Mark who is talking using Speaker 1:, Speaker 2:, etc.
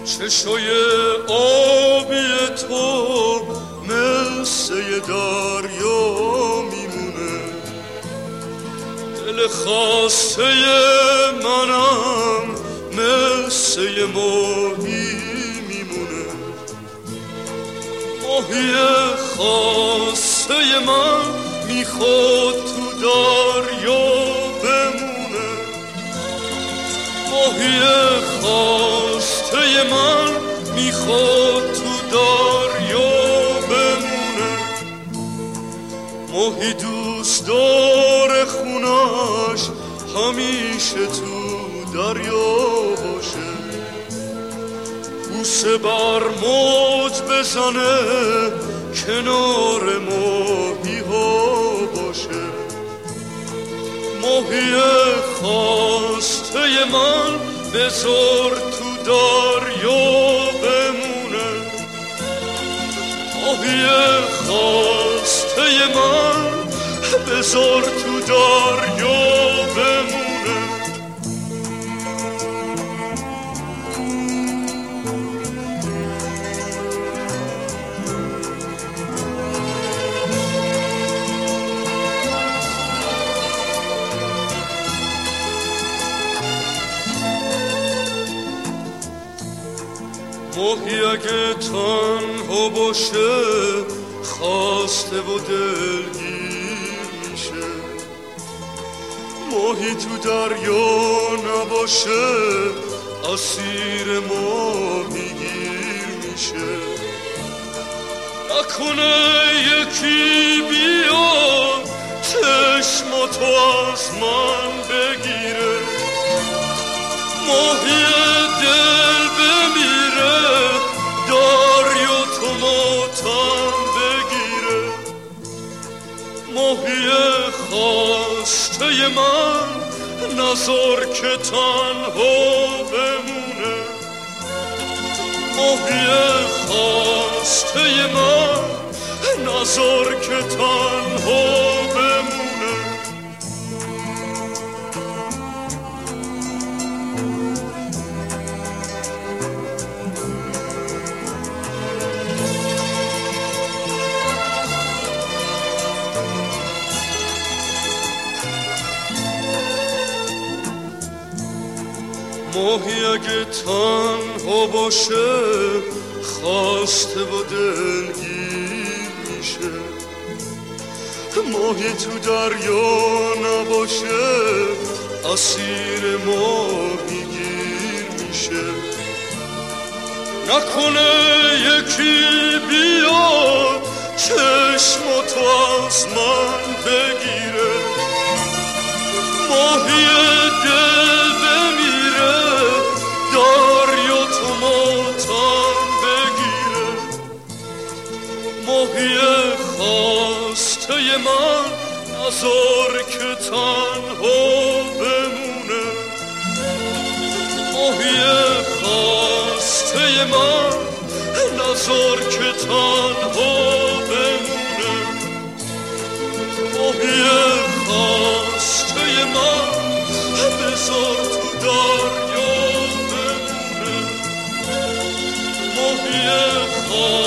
Speaker 1: چشای آبی تو مثل دریا میمونه، دل خسته منم مثل ماهی میمونه. ماهی خسته من میخواد تو دریا بمونه، ماهی خسته من میخواد تو دریا بمونه. ماهی دوست داره خونش همیشه تو دریا باشه، بوسه بر موج بزنه کنار ماهی ها باشه. ماهی خسته من بذار تو دریا بمونه، ماهی خسته من بذار تو دریا بمونه. ماهی اگه تنها باشه خسته و دلگیر میشه، ماهی تو دریا نباشه اسیر ماهیگیر میشه. نکنه یکی بیاد چشماتو از من بگیره، ماهی دل بمیره دریا تو ماتم بگیره. ماهی خسته من نذار که تنها بمونه، ماهی خسته من نذار که تنها بمونه. ماهی اگه تنها باشه خسته و دلگیر میشه، ماهی تو دریا نباشه اسیر ماهیگیر میشه. نکنه یکی بیاد چشماتو از من بگیره، ماهی دل بمیره دریا تو ماتم بگیره. ماهی خسته من نذار که تنها بمونه، ماهی خسته من نذار که تنها بمونه. ماهی خسته من بذار تو دریا بمونه، ماهی خسته